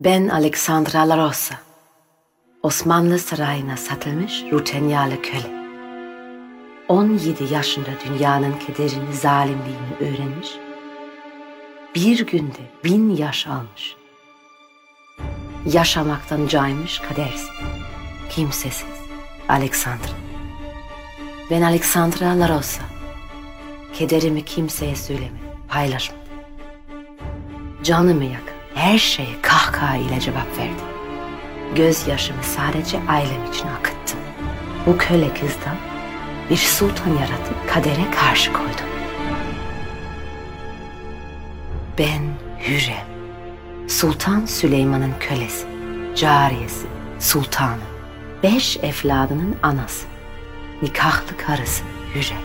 Ben Alexandra La Rosa, Osmanlı sarayına satılmış rutenyalı köle. 17 yaşında dünyanın kederini, zalimliğini öğrenmiş, bir günde 1000 yaş almış. Yaşamaktan caymış, kadersiz, kimsesiz Alexandra. Ben Alexandra La Rosa, kederimi kimseye söylemedim, paylaşmadım. Canımı yakan her şeye kahkaha ile cevap verdim. Gözyaşımı sadece ailem için akıttım. Bu köle kızdan bir sultan yaratıp kadere karşı koydum. Ben Hürrem, Sultan Süleyman'ın kölesi, cariyesi, sultanı, 5 evladının anası, nikahlı karısı Hürrem.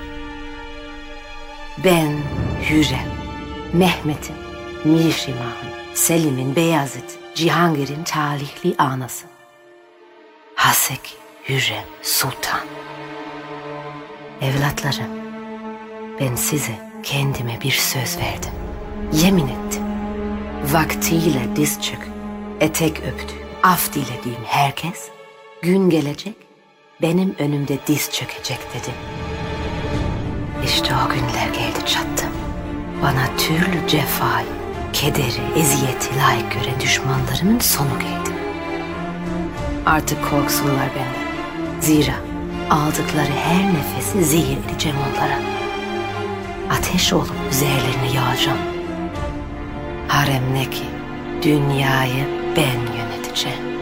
Ben Hürrem, Mehmet'in, Mihrimah'ın, Selim'in, Beyazıt, Cihangir'in talihli anası. Haseki Hürrem Sultan. Evlatlarım, ben size kendime bir söz verdim. Yemin ettim. Vaktiyle diz çöküp, etek öptüğüm, af dilediğim herkes, gün gelecek, benim önümde diz çökecek dedim. İşte o günler geldi çattı. Bana türlü cefayı, kederi, eziyeti layık gören düşmanlarımın sonu geldi. Artık korksunlar benden. Zira aldıkları her nefesi zehir edeceğim onlara. Ateş olup üzerlerine yağacağım. Haremdeki dünyayı ben yöneteceğim.